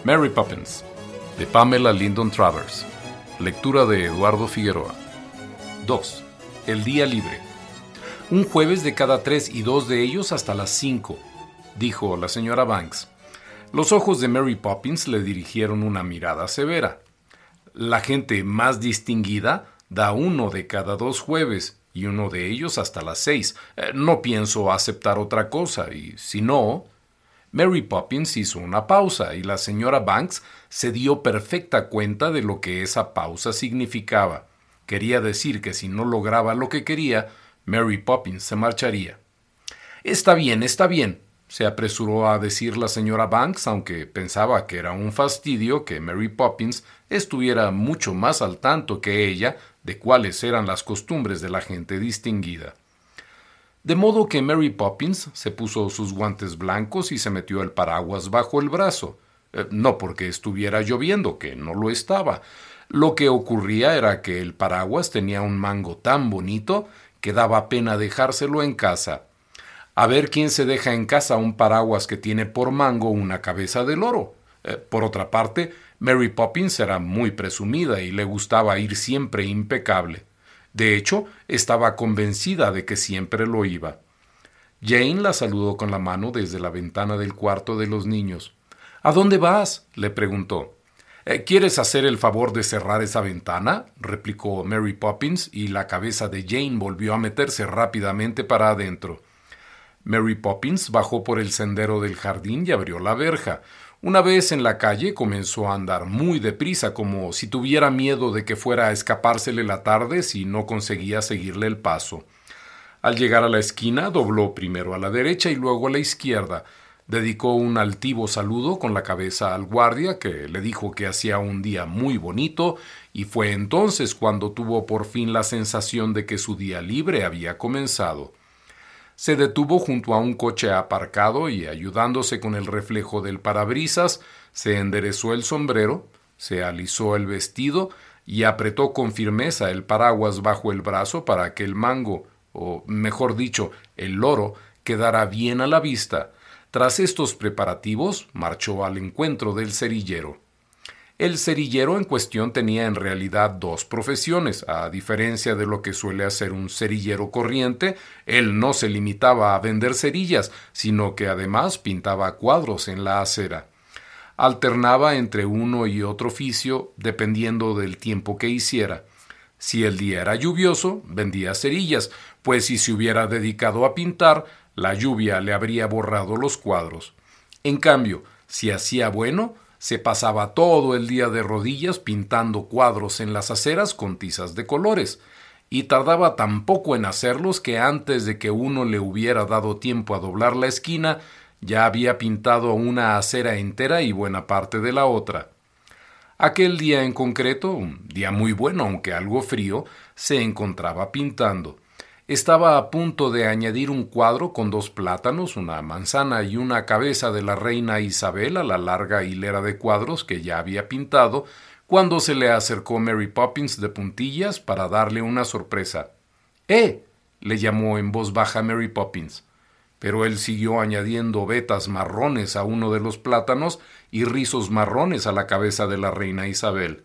Mary Poppins, de Pamela Lyndon Travers. Lectura de Eduardo Figueroa. 2. El día libre. Un jueves de cada 3 y 2 de ellos hasta las 5, dijo la señora Banks. Los ojos de Mary Poppins le dirigieron una mirada severa. La gente más distinguida da 1 de cada 2 jueves, y uno de ellos hasta las 6. No pienso aceptar otra cosa, y si no... Mary Poppins hizo una pausa, y la señora Banks se dio perfecta cuenta de lo que esa pausa significaba. Quería decir que si no lograba lo que quería, Mary Poppins se marcharía. Está bien, se apresuró a decir la señora Banks, aunque pensaba que era un fastidio que Mary Poppins estuviera mucho más al tanto que ella de cuáles eran las costumbres de la gente distinguida. De modo que Mary Poppins se puso sus guantes blancos y se metió el paraguas bajo el brazo. No porque estuviera lloviendo, que no lo estaba. Lo que ocurría era que el paraguas tenía un mango tan bonito que daba pena dejárselo en casa. A ver quién se deja en casa un paraguas que tiene por mango una cabeza de loro. Por otra parte, Mary Poppins era muy presumida y le gustaba ir siempre impecable. De hecho, estaba convencida de que siempre lo iba. Jane la saludó con la mano desde la ventana del cuarto de los niños. ¿A dónde vas?, le preguntó. ¿Quieres hacer el favor de cerrar esa ventana?, replicó Mary Poppins, y la cabeza de Jane volvió a meterse rápidamente para adentro. Mary Poppins bajó por el sendero del jardín y abrió la verja. Una vez en la calle comenzó a andar muy deprisa, como si tuviera miedo de que fuera a escapársele la tarde si no conseguía seguirle el paso. Al llegar a la esquina, dobló primero a la derecha y luego a la izquierda. Dedicó un altivo saludo con la cabeza al guardia, que le dijo que hacía un día muy bonito, y fue entonces cuando tuvo por fin la sensación de que su día libre había comenzado. Se detuvo junto a un coche aparcado y, ayudándose con el reflejo del parabrisas, se enderezó el sombrero, se alisó el vestido y apretó con firmeza el paraguas bajo el brazo para que el mango, o mejor dicho, el loro, quedara bien a la vista. Tras estos preparativos, marchó al encuentro del cerillero. El cerillero en cuestión tenía en realidad 2 profesiones. A diferencia de lo que suele hacer un cerillero corriente, él no se limitaba a vender cerillas, sino que además pintaba cuadros en la acera. Alternaba entre uno y otro oficio dependiendo del tiempo que hiciera. Si el día era lluvioso, vendía cerillas, pues si se hubiera dedicado a pintar, la lluvia le habría borrado los cuadros. En cambio, si hacía bueno, se pasaba todo el día de rodillas pintando cuadros en las aceras con tizas de colores, y tardaba tan poco en hacerlos que antes de que uno le hubiera dado tiempo a doblar la esquina, ya había pintado una acera entera y buena parte de la otra. Aquel día en concreto, un día muy bueno aunque algo frío, se encontraba pintando. Estaba a punto de añadir un cuadro con 2 plátanos, una manzana y una cabeza de la reina Isabel a la larga hilera de cuadros que ya había pintado, cuando se le acercó Mary Poppins de puntillas para darle una sorpresa. Le llamó en voz baja Mary Poppins. Pero él siguió añadiendo vetas marrones a uno de los plátanos y rizos marrones a la cabeza de la reina Isabel.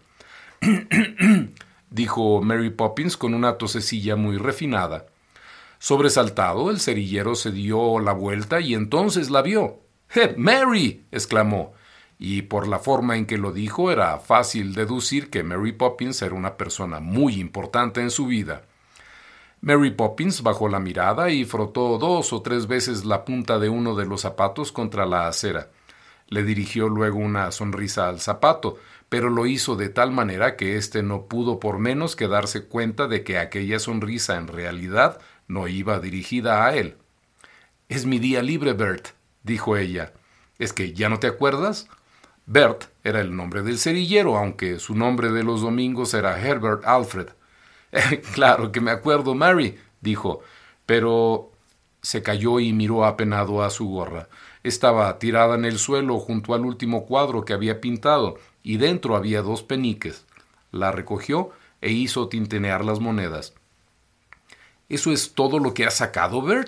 Dijo Mary Poppins con una tosecilla muy refinada. Sobresaltado, el cerillero se dio la vuelta y entonces la vio. ¡Mary!, exclamó, y por la forma en que lo dijo era fácil deducir que Mary Poppins era una persona muy importante en su vida. Mary Poppins bajó la mirada y frotó 2 o 3 veces la punta de uno de los zapatos contra la acera. Le dirigió luego una sonrisa al zapato, pero lo hizo de tal manera que éste no pudo por menos que darse cuenta de que aquella sonrisa en realidad no iba dirigida a él. «Es mi día libre, Bert», dijo ella. «¿Es que ya no te acuerdas?» Bert era el nombre del cerillero, aunque su nombre de los domingos era Herbert Alfred. «Claro que me acuerdo, Mary», dijo, pero se calló y miró apenado a su gorra. Estaba tirada en el suelo junto al último cuadro que había pintado, y dentro había 2 peniques. La recogió e hizo tintinear las monedas. «¿Eso es todo lo que has sacado, Bert?»,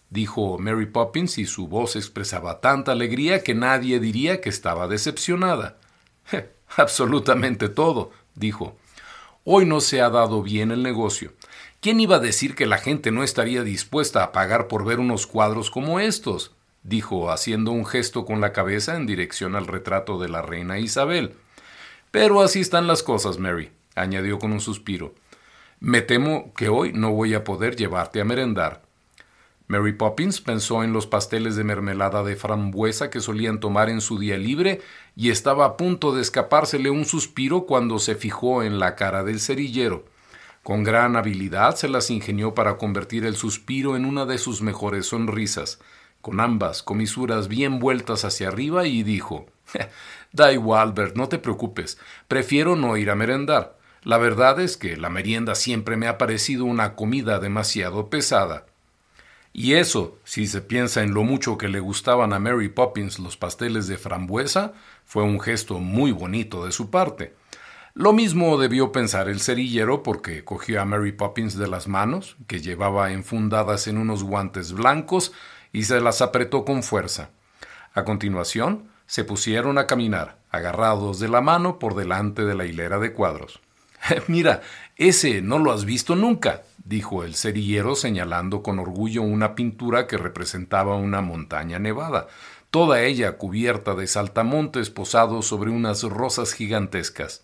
dijo Mary Poppins, y su voz expresaba tanta alegría que nadie diría que estaba decepcionada. Absolutamente todo, dijo. Hoy no se ha dado bien el negocio. ¿Quién iba a decir que la gente no estaría dispuesta a pagar por ver unos cuadros como estos?, dijo, haciendo un gesto con la cabeza en dirección al retrato de la reina Isabel. Pero así están las cosas, Mary, añadió con un suspiro. Me temo que hoy no voy a poder llevarte a merendar. Mary Poppins pensó en los pasteles de mermelada de frambuesa que solían tomar en su día libre y estaba a punto de escapársele un suspiro cuando se fijó en la cara del cerillero. Con gran habilidad se las ingenió para convertir el suspiro en una de sus mejores sonrisas, con ambas comisuras bien vueltas hacia arriba, y dijo: Da igual, Bert, no te preocupes, prefiero no ir a merendar. La verdad es que la merienda siempre me ha parecido una comida demasiado pesada. Y eso, si se piensa en lo mucho que le gustaban a Mary Poppins los pasteles de frambuesa, fue un gesto muy bonito de su parte. Lo mismo debió pensar el cerillero, porque cogió a Mary Poppins de las manos, que llevaba enfundadas en unos guantes blancos, y se las apretó con fuerza. A continuación, se pusieron a caminar, agarrados de la mano por delante de la hilera de cuadros. «Mira, ese no lo has visto nunca», dijo el cerillero, señalando con orgullo una pintura que representaba una montaña nevada, toda ella cubierta de saltamontes posados sobre unas rosas gigantescas.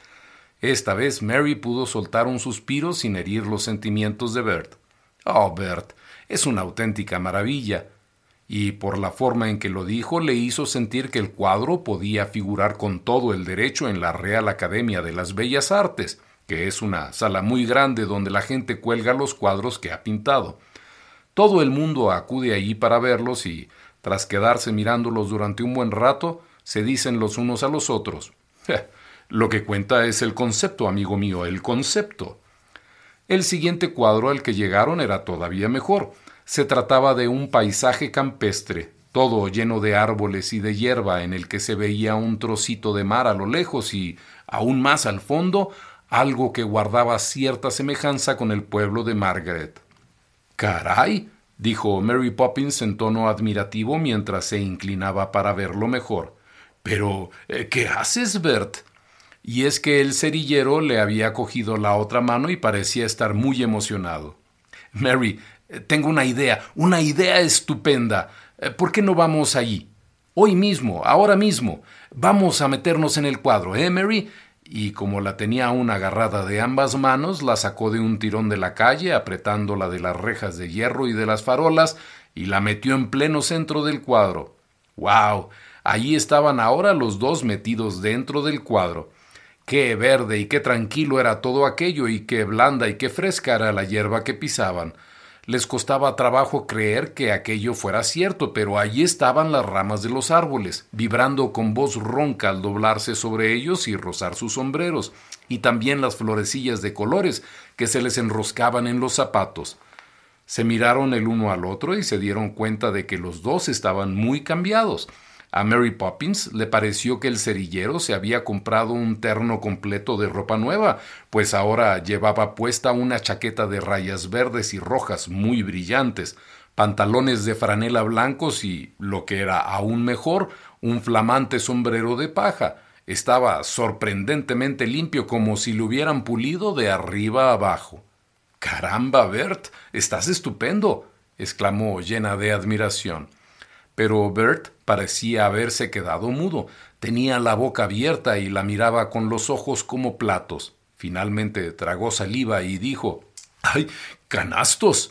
Esta vez Mary pudo soltar un suspiro sin herir los sentimientos de Bert. «Oh, Bert, es una auténtica maravilla», y por la forma en que lo dijo le hizo sentir que el cuadro podía figurar con todo el derecho en la Real Academia de las Bellas Artes, que es una sala muy grande donde la gente cuelga los cuadros que ha pintado. Todo el mundo acude allí para verlos y, tras quedarse mirándolos durante un buen rato, se dicen los unos a los otros: «Lo que cuenta es el concepto, amigo mío, el concepto». El siguiente cuadro al que llegaron era todavía mejor. Se trataba de un paisaje campestre, todo lleno de árboles y de hierba, en el que se veía un trocito de mar a lo lejos y, aún más al fondo, algo que guardaba cierta semejanza con el pueblo de Margaret. «¡Caray!», dijo Mary Poppins en tono admirativo mientras se inclinaba para verlo mejor. «Pero, ¿qué haces, Bert?». Y es que el cerillero le había cogido la otra mano y parecía estar muy emocionado. «Mary, tengo una idea estupenda. ¿Por qué no vamos allí? Hoy mismo, ahora mismo. Vamos a meternos en el cuadro, Mary?» Y como la tenía aún agarrada de ambas manos, la sacó de un tirón de la calle, apretándola de las rejas de hierro y de las farolas, y la metió en pleno centro del cuadro. ¡Guau! Allí estaban ahora los dos metidos dentro del cuadro. Qué verde y qué tranquilo era todo aquello, y qué blanda y qué fresca era la hierba que pisaban. Les costaba trabajo creer que aquello fuera cierto, pero allí estaban las ramas de los árboles, vibrando con voz ronca al doblarse sobre ellos y rozar sus sombreros, y también las florecillas de colores que se les enroscaban en los zapatos. Se miraron el uno al otro y se dieron cuenta de que los dos estaban muy cambiados. A Mary Poppins le pareció que el cerillero se había comprado un terno completo de ropa nueva, pues ahora llevaba puesta una chaqueta de rayas verdes y rojas muy brillantes, pantalones de franela blancos y, lo que era aún mejor, un flamante sombrero de paja. Estaba sorprendentemente limpio, como si lo hubieran pulido de arriba a abajo. «¡Caramba, Bert! ¡Estás estupendo!», exclamó llena de admiración. Pero Bert parecía haberse quedado mudo. Tenía la boca abierta y la miraba con los ojos como platos. Finalmente tragó saliva y dijo: «¡Ay, canastos!».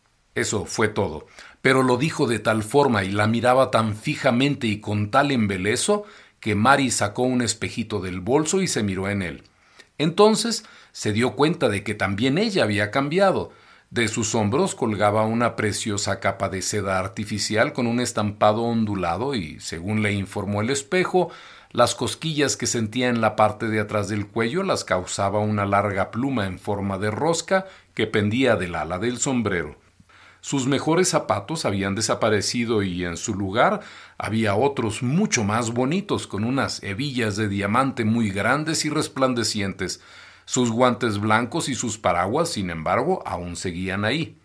Eso fue todo, pero lo dijo de tal forma y la miraba tan fijamente y con tal embeleso que Mary sacó un espejito del bolso y se miró en él. Entonces se dio cuenta de que también ella había cambiado. De sus hombros colgaba una preciosa capa de seda artificial con un estampado ondulado y, según le informó el espejo, las cosquillas que sentía en la parte de atrás del cuello las causaba una larga pluma en forma de rosca que pendía del ala del sombrero. Sus mejores zapatos habían desaparecido y en su lugar había otros mucho más bonitos, con unas hebillas de diamante muy grandes y resplandecientes. Sus guantes blancos y sus paraguas, sin embargo, aún seguían ahí.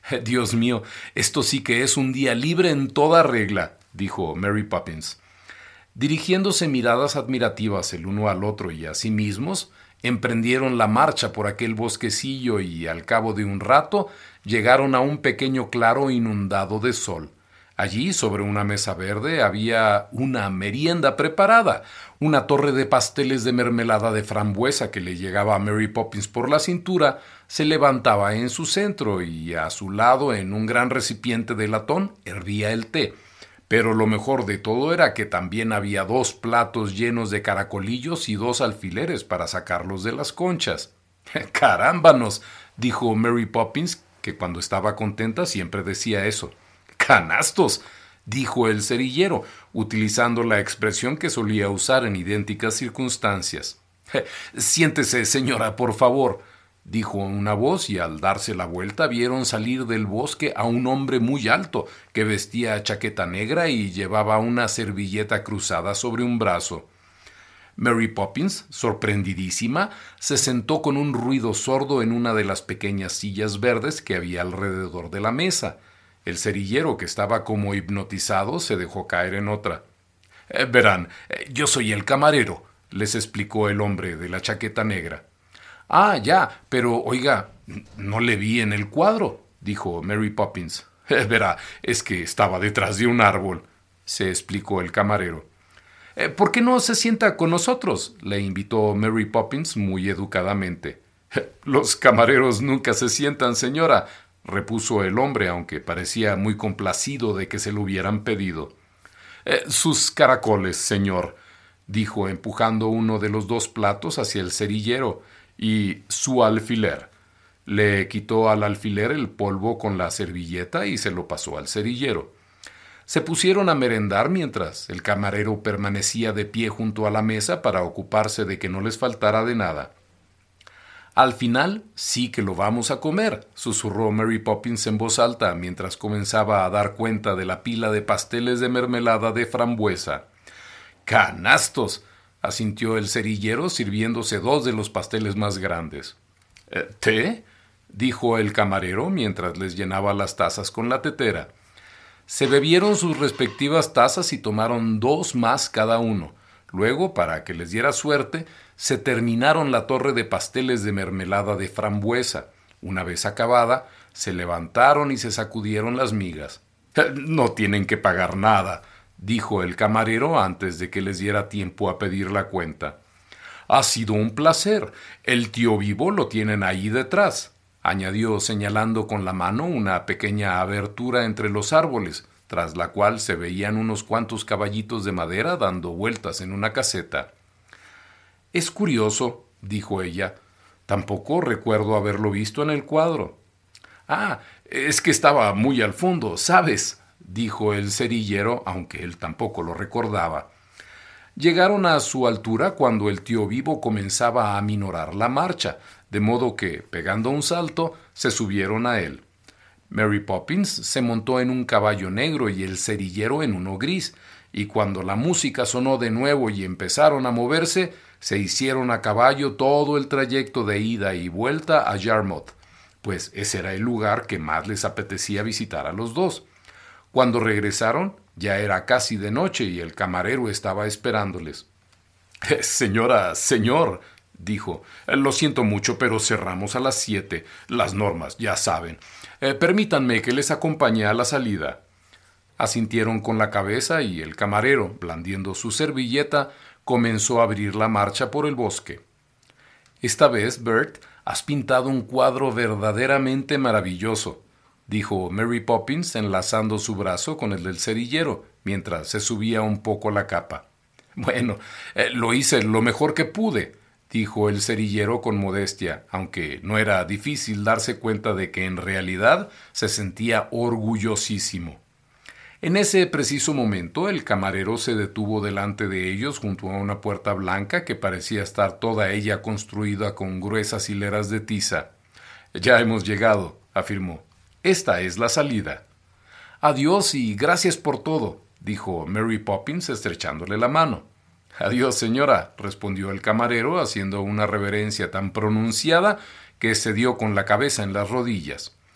Dios mío, esto sí que es un día libre en toda regla, dijo Mary Poppins. Dirigiéndose miradas admirativas el uno al otro y a sí mismos, emprendieron la marcha por aquel bosquecillo y al cabo de un rato llegaron a un pequeño claro inundado de sol. Allí, sobre una mesa verde, había una merienda preparada, una torre de pasteles de mermelada de frambuesa que le llegaba a Mary Poppins por la cintura, se levantaba en su centro y a su lado, en un gran recipiente de latón, hervía el té. Pero lo mejor de todo era que también había 2 platos llenos de caracolillos y 2 alfileres para sacarlos de las conchas. ¡Carámbanos!, dijo Mary Poppins, que cuando estaba contenta siempre decía eso. ¡Canastos!, dijo el cerillero, utilizando la expresión que solía usar en idénticas circunstancias. Siéntese, señora, por favor, dijo una voz, y al darse la vuelta vieron salir del bosque a un hombre muy alto, que vestía chaqueta negra y llevaba una servilleta cruzada sobre un brazo. Mary Poppins, sorprendidísima, se sentó con un ruido sordo en una de las pequeñas sillas verdes que había alrededor de la mesa. El cerillero, que estaba como hipnotizado, se dejó caer en otra. Verán, yo soy el camarero, les explicó el hombre de la chaqueta negra. Ah, ya, pero oiga, no le vi en el cuadro, dijo Mary Poppins. Verá, es que estaba detrás de un árbol, se explicó el camarero. ¿Por qué no se sienta con nosotros?, le invitó Mary Poppins muy educadamente. Los camareros nunca se sientan, señora, repuso el hombre, aunque parecía muy complacido de que se lo hubieran pedido. Sus caracoles, señor, dijo, empujando uno de los 2 platos hacia el cerillero, y su alfiler. Le quitó al alfiler el polvo con la servilleta y se lo pasó al cerillero. Se pusieron a merendar mientras el camarero permanecía de pie junto a la mesa para ocuparse de que no les faltara de nada. Al final sí que lo vamos a comer, susurró Mary Poppins en voz alta mientras comenzaba a dar cuenta de la pila de pasteles de mermelada de frambuesa. ¡Canastos!, asintió el cerillero, sirviéndose 2 de los pasteles más grandes. ¿Té?, dijo el camarero mientras les llenaba las tazas con la tetera. Se bebieron sus respectivas tazas y tomaron 2 más cada uno. Luego, para que les diera suerte, se terminaron la torre de pasteles de mermelada de frambuesa. Una vez acabada, se levantaron y se sacudieron las migas. No tienen que pagar nada, dijo el camarero antes de que les diera tiempo a pedir la cuenta. Ha sido un placer. El tío vivo lo tienen ahí detrás, añadió señalando con la mano una pequeña abertura entre los árboles, tras la cual se veían unos cuantos caballitos de madera dando vueltas en una caseta. Es curioso, dijo ella. Tampoco recuerdo haberlo visto en el cuadro. Ah, es que estaba muy al fondo, ¿sabes?, dijo el cerillero, aunque él tampoco lo recordaba. Llegaron a su altura cuando el tío vivo comenzaba a aminorar la marcha, de modo que, pegando un salto, se subieron a él. Mary Poppins se montó en un caballo negro y el cerillero en uno gris, y cuando la música sonó de nuevo y empezaron a moverse, se hicieron a caballo todo el trayecto de ida y vuelta a Yarmouth, pues ese era el lugar que más les apetecía visitar a los 2. Cuando regresaron, ya era casi de noche y el camarero estaba esperándoles. Señora, señor, dijo, lo siento mucho, pero cerramos a las 7. Las normas, ya saben. Permítanme que les acompañe a la salida. Asintieron con la cabeza y el camarero, blandiendo su servilleta, comenzó a abrir la marcha por el bosque. Esta vez, Bert, has pintado un cuadro verdaderamente maravilloso, dijo Mary Poppins, enlazando su brazo con el del cerillero, mientras se subía un poco la capa. Bueno, lo hice lo mejor que pude, dijo el cerillero con modestia, aunque no era difícil darse cuenta de que en realidad se sentía orgullosísimo. En ese preciso momento el camarero se detuvo delante de ellos junto a una puerta blanca que parecía estar toda ella construida con gruesas hileras de tiza. Ya hemos llegado, afirmó. Esta es la salida. Adiós y gracias por todo, dijo Mary Poppins estrechándole la mano. Adiós, señora, respondió el camarero haciendo una reverencia tan pronunciada que se dio con la cabeza en las rodillas.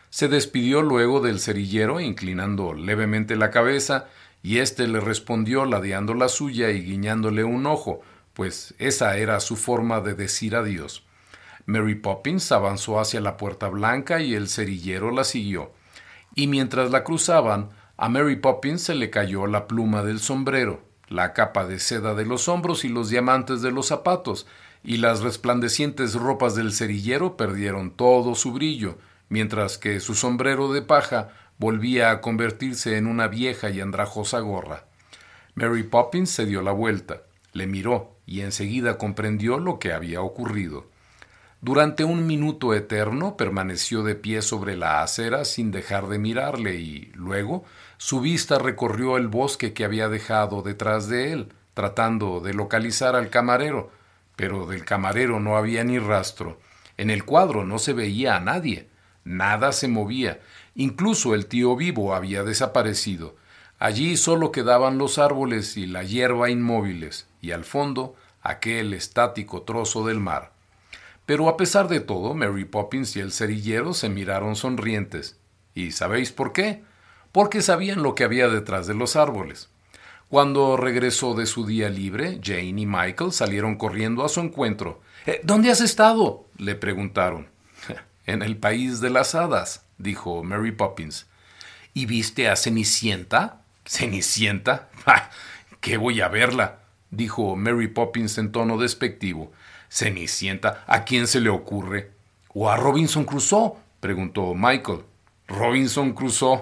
Se despidió luego del cerillero, inclinando levemente la cabeza, y éste le respondió ladeando la suya y guiñándole un ojo, pues esa era su forma de decir adiós. Mary Poppins avanzó hacia la puerta blanca y el cerillero la siguió. Y mientras la cruzaban, a Mary Poppins se le cayó la pluma del sombrero, la capa de seda de los hombros y los diamantes de los zapatos, y las resplandecientes ropas del cerillero perdieron todo su brillo, mientras que su sombrero de paja volvía a convertirse en una vieja y andrajosa gorra. Mary Poppins se dio la vuelta, le miró y enseguida comprendió lo que había ocurrido. Durante un minuto eterno permaneció de pie sobre la acera sin dejar de mirarle y, luego, su vista recorrió el bosque que había dejado detrás de él, tratando de localizar al camarero, pero del camarero no había ni rastro. En el cuadro no se veía a nadie. Nada se movía. Incluso el tío vivo había desaparecido. Allí solo quedaban los árboles y la hierba inmóviles, y al fondo aquel estático trozo del mar. Pero a pesar de todo, Mary Poppins y el cerillero se miraron sonrientes. ¿Y sabéis por qué? Porque sabían lo que había detrás de los árboles. Cuando regresó de su día libre, Jane y Michael salieron corriendo a su encuentro. ¿Dónde has estado?, le preguntaron. En el país de las hadas, dijo Mary Poppins. ¿Y viste a Cenicienta? ¿Cenicienta? ¿Qué voy a verla?, dijo Mary Poppins en tono despectivo. ¿Cenicienta? ¿A quién se le ocurre? ¿O a Robinson Crusoe?, preguntó Michael. ¿Robinson Crusoe?,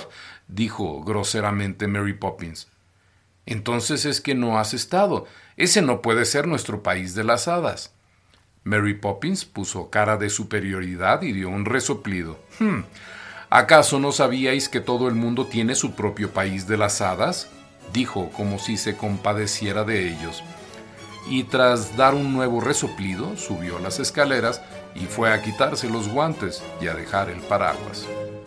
dijo groseramente Mary Poppins. Entonces es que no has estado. Ese no puede ser nuestro país de las hadas. Mary Poppins puso cara de superioridad y dio un resoplido. ¿Acaso no sabíais que todo el mundo tiene su propio país de las hadas?, dijo como si se compadeciera de ellos. Y tras dar un nuevo resoplido, subió las escaleras y fue a quitarse los guantes y a dejar el paraguas.